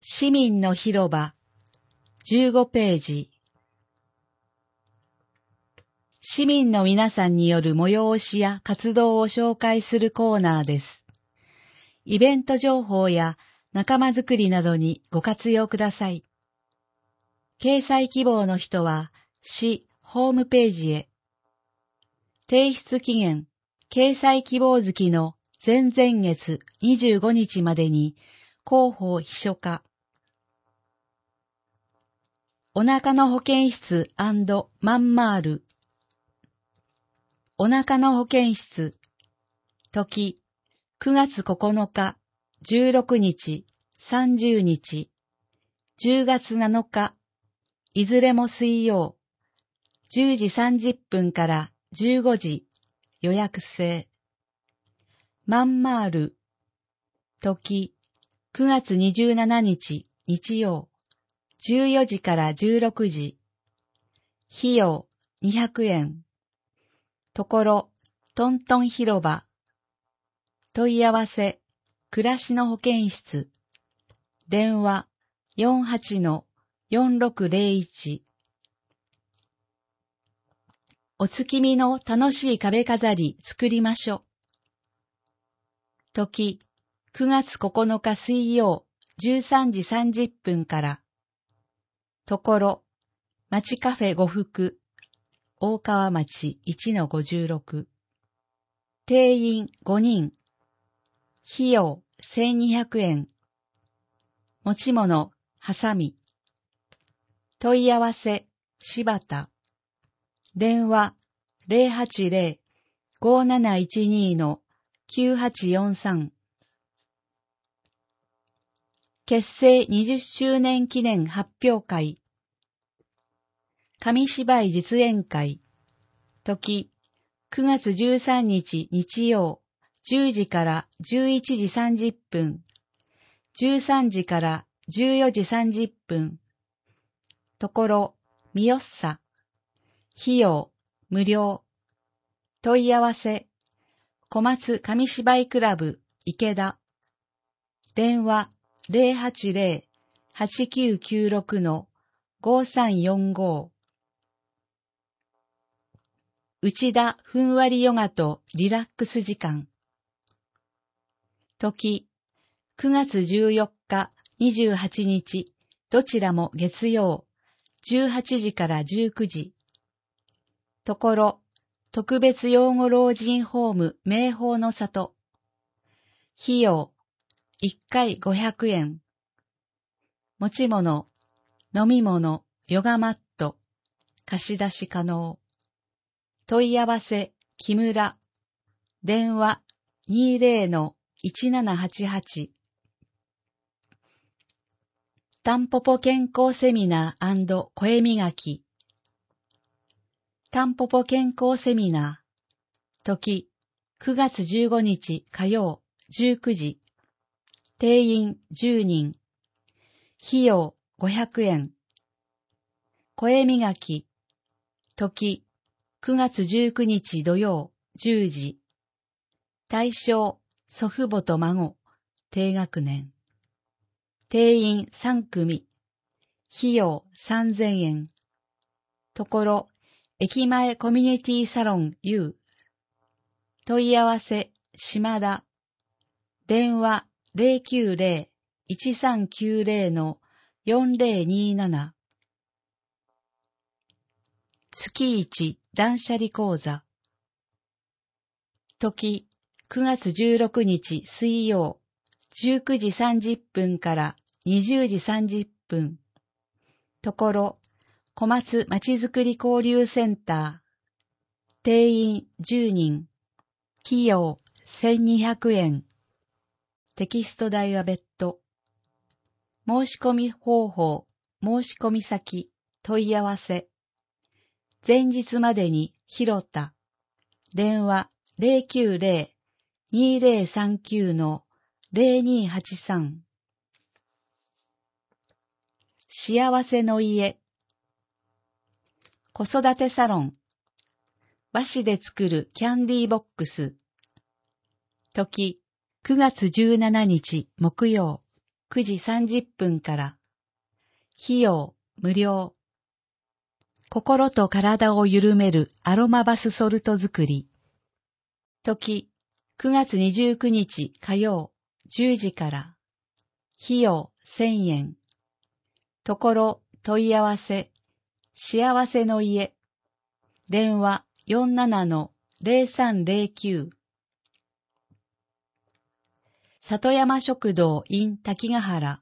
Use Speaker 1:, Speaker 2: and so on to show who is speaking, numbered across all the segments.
Speaker 1: 市民の広場15ページ。市民の皆さんによる催しや活動を紹介するコーナーです。イベント情報や仲間づくりなどにご活用ください。掲載希望の人は市ホームページへ。提出期限、掲載希望月の前々月25日までに広報秘書課。お腹の保健室&マンマール。お腹の保健室。時、9月9日、16日、30日、10月7日、いずれも水曜、10時30分から15時、予約制。マンマール。時、9月27日、日曜、14時から16時。費用、200円。ところ、トントン広場。問い合わせ、暮らしの保健室。電話、48-4601。お月見の楽しい壁飾り作りましょ。時、9月9日水曜、13時30分から。ところ、町カフェ呉服。大川町 1-56。定員5人。費用1200円。持ち物、はさみ。問い合わせ、柴田。電話、080-5712-9843。結成20周年記念発表会。紙芝居実演会。時、9月13日日曜、10時から11時30分。13時から14時30分。ところ、みよっさ。費用、無料。問い合わせ、小松紙芝居クラブ、池田。電話、080-8996-5345。内田ふんわりヨガとリラックス時間。時、9月14日、28日、どちらも月曜、18時から19時。ところ、特別養護老人ホーム明宝の里。費用、1回500円。持ち物、飲み物、ヨガマット、貸し出し可能。問い合わせ、木村。電話、20-1788。タンポポ健康セミナー&声磨き。タンポポ健康セミナー。時、9月15日火曜、19時。定員10人。費用500円。声磨き。時、9月19日土曜、10時。対象、祖父母と孫、低学年。定員3組。費用3000円。ところ、駅前コミュニティサロン U。問い合わせ、島田。電話090-1390-4027。月1断捨離講座。時、9月16日水曜、19時30分から20時30分。ところ、小松まちづくり交流センター。定員10人。費用1200円。テキスト代は別途。申し込み方法、申し込み先、問い合わせ。前日までに広田。電話090-2039-0283。幸せの家。子育てサロン。和紙で作るキャンディーボックス。時、9月17日木曜、10時30分から。ところ、小松まちづくり交流センター。定員10人。費用1200円。テキスト代は別途。申し込み方法、申し込み先、問い合わせ。前日までに広田。電話090-2039-0283。幸せの家。子育てサロン。和紙で作るキャンディーボックス。時、9月17日木曜、 9時30分から。費用無料。心と体を緩めるアロマバスソルト作り。時、9月29日火曜10時から。費用1000円。ところ問い合わせ、幸せの家。電話47-0309。里山食堂 in 滝ヶ原。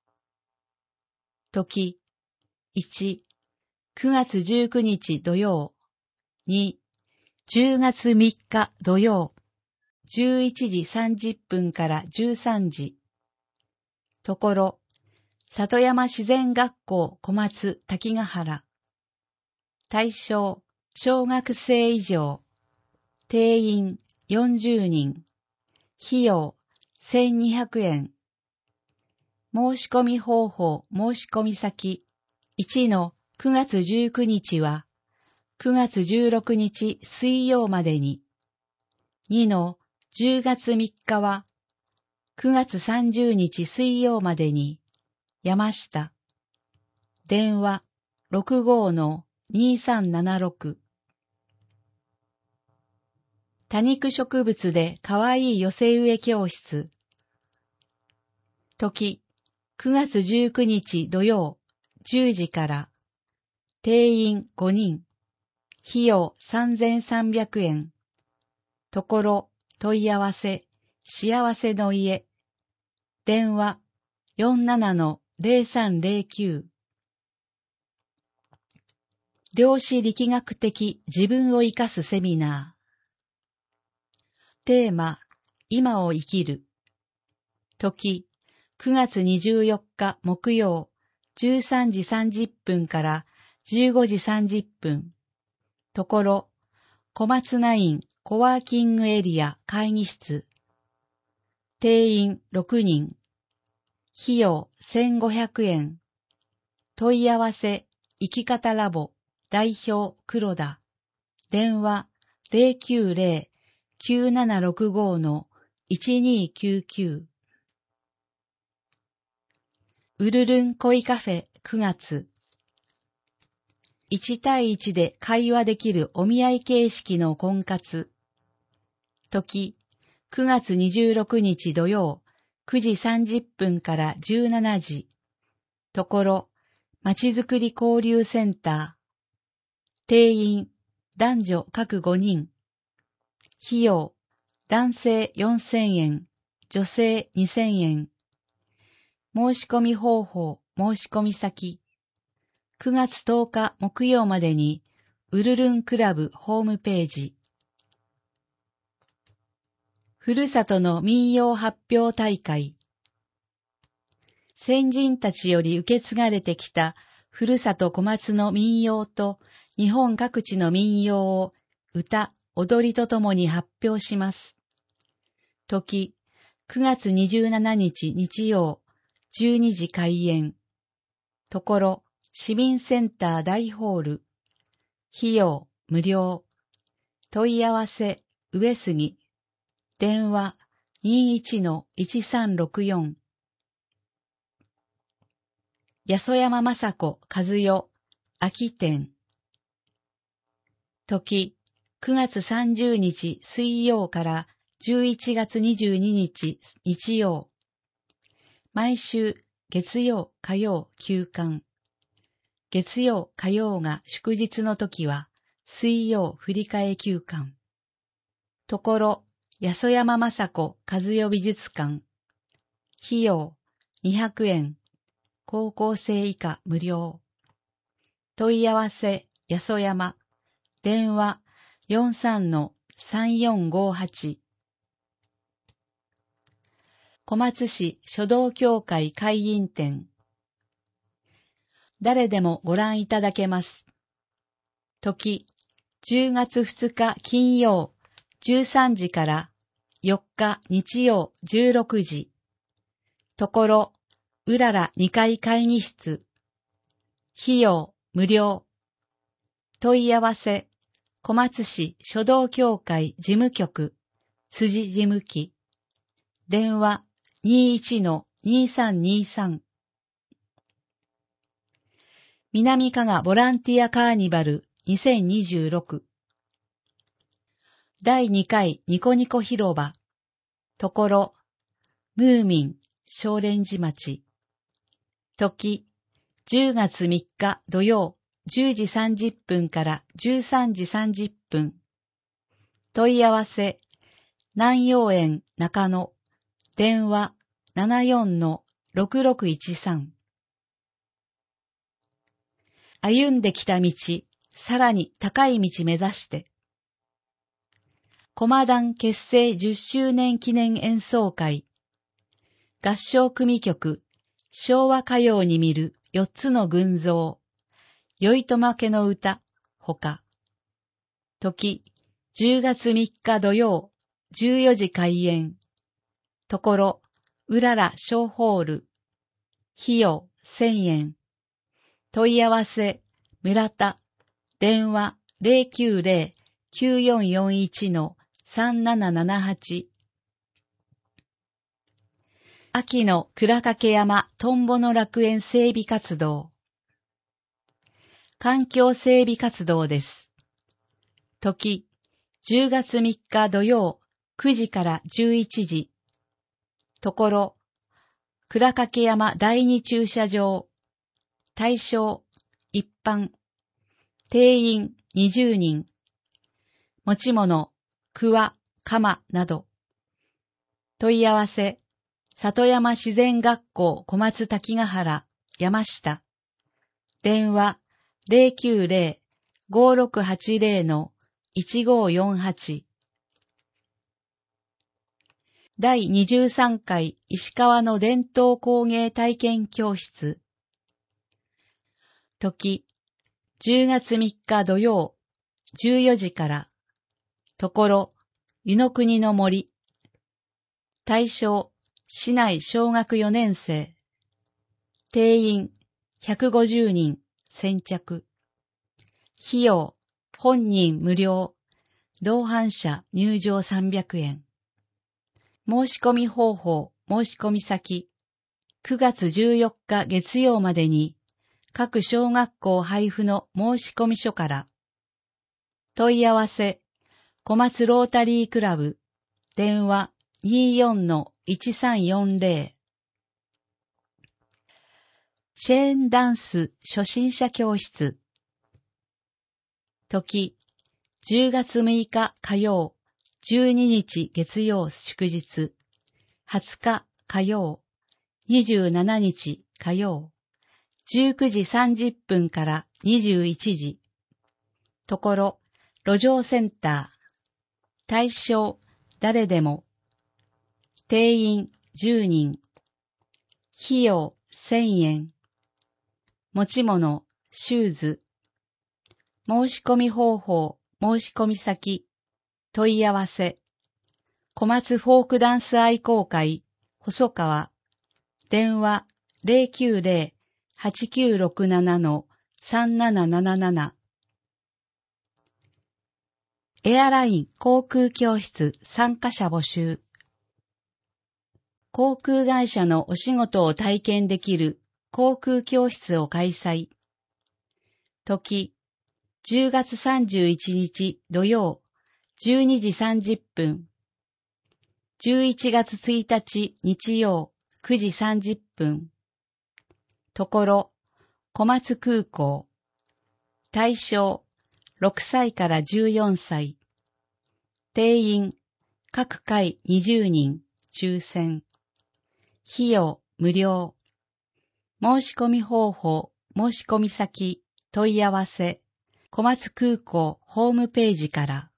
Speaker 1: 時、1、9月19日土曜。2、10月3日土曜。11時30分から13時。ところ、里山自然学校小松滝ヶ原。対象、小学生以上。定員40人。費用1200円。申し込み方法申し込み先。1の9月19日は9月16日水曜までに。2の10月3日は9月30日水曜までに。山下。電話65-2376。多肉植物でかわいい寄せ植え教室。時、9月19日土曜、10時から。定員5人。費用3300円。ところ、問い合わせ、幸せの家。電話47-0309。量子力学的自分を生かすセミナー。テーマ、今を生きる。時、9月24日木曜、13時30分から15時30分。ところ、小松ナインコワーキングエリア会議室。定員6人。費用1500円。問い合わせ、生き方ラボ、代表黒田。電話090-9765-1299。ウルルン恋カフェ9月。1対1で会話できるお見合い形式の婚活。時、9月26日土曜、9時30分から17時。ところ、まちづくり交流センター。定員、男女各5人。費用、男性4000円、女性2000円。申し込み方法、申し込み先。9月10日木曜までに、ウルルンクラブホームページ。ふるさとの民謡発表大会。先人たちより受け継がれてきたふるさと小松の民謡と日本各地の民謡を歌、踊りとともに発表します。時、9月27日日曜、12時開演。ところ、市民センター大ホール。費用、無料。問い合わせ、上杉。電話、21-1364。八十山雅子和代、秋店。時、9月30日水曜から11月22日日曜。毎週月曜火曜休館。月曜火曜が祝日の時は水曜振り替え休館。ところ八十山雅子和代美術館。費用200円。高校生以下無料。問い合わせ八十山。電話43-3458。小松市書道協会会員展。誰でもご覧いただけます。時、10月2日金曜13時から4日日曜16時。ところ、うらら2階会議室。費用無料。問い合わせ、小松市書道協会事務局、辻事務機。電話 2323。南加賀ボランティアカーニバル2026。第2回ニコニコ広場。ところ、ムーミン、小蓮寺町。時、10月3日土曜、10時30分から13時30分。問い合わせ、南陽園中野、電話 74-6613。歩んできた道、さらに高い道目指して。駒団結成10周年記念演奏会。合唱組曲、昭和歌謡に見る4つの群像。よいとまけの歌、ほか。時、10月3日土曜、14時開演。ところ、うらら小ホール。費用1000円。問い合わせ、村田。電話090-9441-3778。秋の倉掛山トンボの楽園整備活動。環境整備活動です。時、10月3日土曜、9時から11時。ところ、倉掛山第二駐車場。対象、一般。定員20人。持ち物、桑、鎌など。問い合わせ、里山自然学校小松滝ヶ原、山下。電話090-5680-1548。第23回石川の伝統工芸体験教室。時、10月3日土曜、14時から。ところ、湯の国の森。対象、市内小学4年生。定員、150人、先着。費用、本人無料。同伴者入場300円。申し込み方法、申し込み先。9月14日月曜までに、各小学校配布の申し込み書から。問い合わせ、小松ロータリークラブ。電話24-1340。チェーンダンス初心者教室。時、10月6日火曜、12日月曜祝日、20日火曜、27日火曜、19時30分から21時。ところ、路上センター。対象、誰でも。定員10人。費用1000円。持ち物、シューズ。申し込み方法、申し込み先。問い合わせ。小松フォークダンス愛好会、細川。電話090-8967-3777。エアライン航空教室参加者募集。航空会社のお仕事を体験できる航空教室を開催。時、10月31日土曜、12時30分。11月1日日曜、9時30分。ところ、小松空港。対象、6歳から14歳。定員、各回20人、抽選。費用、無料。申し込み方法、申し込み先、問い合わせ、小松空港ホームページから。